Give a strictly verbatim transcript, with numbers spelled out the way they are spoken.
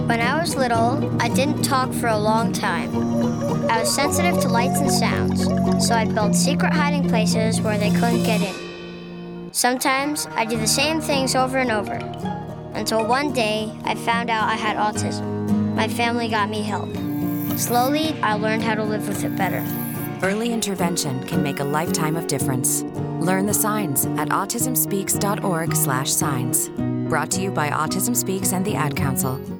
When I was little, I didn't talk for a long time. I was sensitive to lights and sounds, so I built secret hiding places where they couldn't get in. Sometimes I do the same things over and over, until one day I found out I had autism. My family got me help. Slowly, I learned how to live with it better. Early intervention can make a lifetime of difference. Learn the signs at autism speaks dot org slash signs. Brought to you by Autism Speaks and the Ad Council.